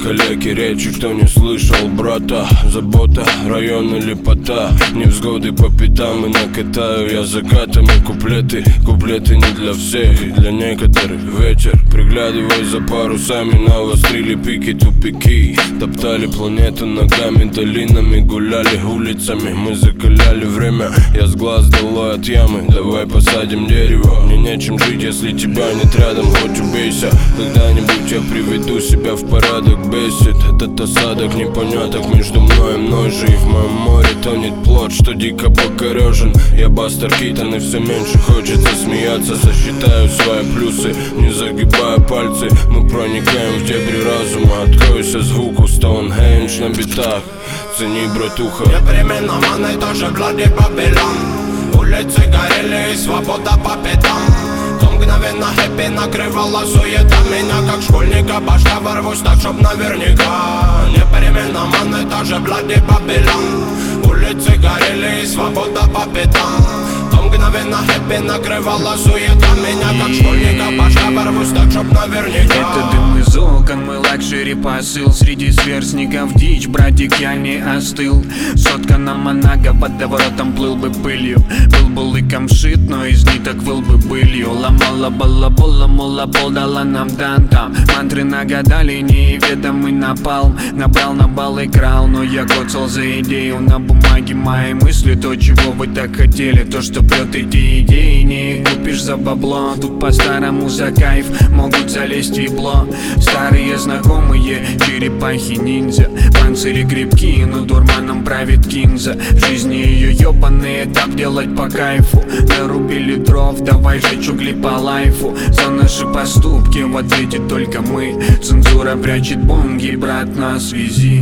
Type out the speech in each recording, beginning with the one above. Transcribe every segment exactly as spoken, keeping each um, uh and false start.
калеки, речи, кто не слышал брата. Забота, район или пота, невзгоды по пятам и накатаю я закатами куплеты. Куплеты не для всех, и для некоторых вечер. Приглядывай за парусами, навострили пики, тупики. Топтали планету ногами, долинами, гуляли улицами. Мы закаляли время, я с глаз долой от ямы. Давай посадим дерево, мне нечем жить, если тебя нет рядом. Хоть убейся, когда-нибудь я приведу себя в порядок. Бесит этот осадок непоняток между мной и мной же. И в моем море тонет плод, что дико покорежен. Я Бастер Китон, и все меньше хочется смеяться. Сосчитаю свои плюсы, не загибая пальцы. Мы проникаем в дебри разума. Откройся звуку Стоунхендж на битах. Цени, братуха. Непременно маны тоже Блади Бабилон. Улицы горели и свобода по пятам. То мгновенно хэппи накрывала суета меня, как школьника башка ворвусь так, чтоб наверняка. Непременно маны тоже Блади Бабилон. Улицы горели и свобода по пятам. То мгновенно хэппи накрывала суета меня, как школьника башка ворвусь так, чтоб наверняка. Это дым из окон, мой лакшери посыл. Среди сверстников дичь, братик, я не остыл. Сотка на Монако, под воротом плыл бы пылью. Был бы лыком шит, но из ниток выл бы былью. Ломала балабола, мула дала нам дантам. Мантры нагадали, неведомый напалм. Набрал на бал и крал, но я коцал за идею. На бумаге мои мысли, то, чего вы так хотели. То, что прет эти идеи, не купишь за бабло. Тут по-старому за кайф могут залезть в ебло. Старые знакомые, черепахи-ниндзя. Панцири крепкие, но дурманом правит кинза. В жизни ее ебаный этап делать по кайфу. Нарубили дров, давай жечь угли по лайфу. За наши поступки в ответе только мы. Цензура прячет бонги, брат, на связи.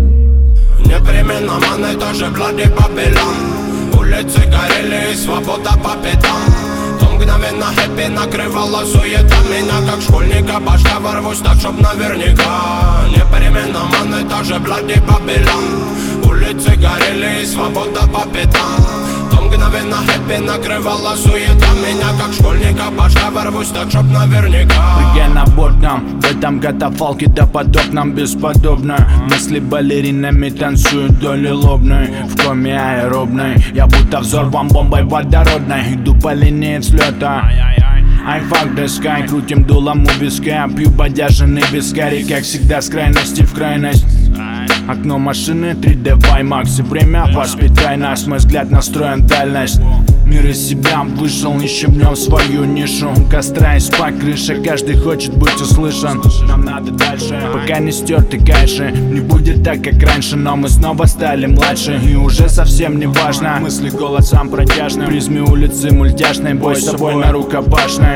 Непременно маны тоже Блади Бабилон. Улицы горели и свобода по пятам. То мгновенно хэппи накрывала суета меня, как школьника башка ворвусь так, чтоб наверняка. Непременно маны тоже Блади Бабилон. Улицы горели и свобода по пятам. То мгновенно хэппи накрывала суета меня, как школьника башка ворвусь так, чтоб наверняка. Прыгай на борт нам, в этом катафалке допотопном бесподобно. Мысли балеринами танцуют доли лобной. В коме аэробной, я будто взорван бомбой водородной. Иду по линии взлета. I fuck the sky, крутим дулом у виска. Пью бодяженный вискарь, как всегда с крайности в крайность. Окно машины три дэ в IMAX. И время воспитай нас, мой взгляд настроен дальность. Мир из себя вышел, ищем в нем свою нишу. У костра есть по крыше, каждый хочет быть услышан. Нам надо дальше, пока не стерты кайши. Не будет так, как раньше, но мы снова стали младше. И уже совсем не важно, мысли голосом протяжным. Призме улицы мультяшной, бой с собой на рукопашной.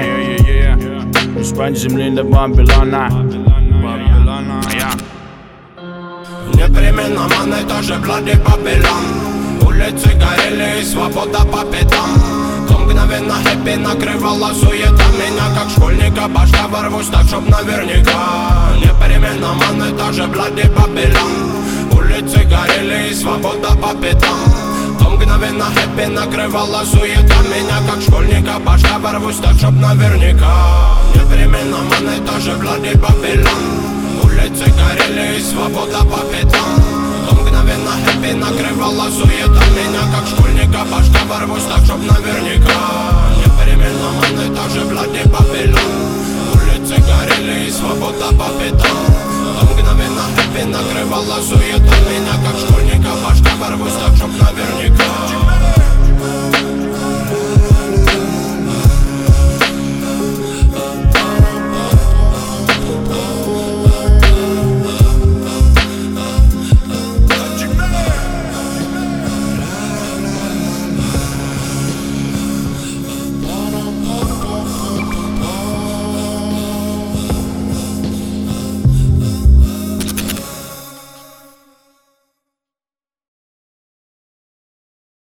Из-под земли до Бабилона. Непременно маны тоже Блади Бабилон. Улицы горели и свобода по пятам. То мгновенно хэппи накрывала суета меня, как школьника башка ворвусь так, чтоб наверняка. Непременно маны тоже Блади Бабилон. Улицы горели и свобода по пятам. То мгновенно хэппи накрывала суета меня, как школьника башка ворвусь так, чтоб наверняка. Непременно маны тоже Блади Бабилон. Улицы горели и свобода по пятам. То мгновенно хэппи накрывала суета меня, как школьника башка ворвусь так, чтоб наверняка. Непременно маны тоже Блади Бабилон. Улицы горели и свобода по пятам. То мгновенно хэппи накрывала суета меня, как школьника башка ворвусь так,